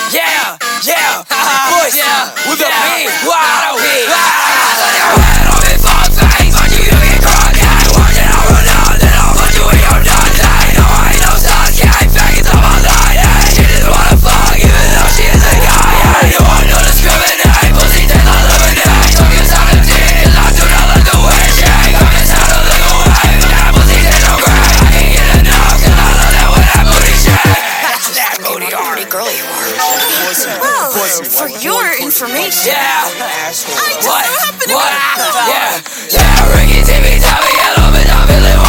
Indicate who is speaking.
Speaker 1: Yeah, yeah, push, with the beat, wow,
Speaker 2: girly you are. Well, for your information,
Speaker 1: yeah,
Speaker 2: I just happen to
Speaker 1: yeah, Ricky TV, tell me, I love it, I'm feeling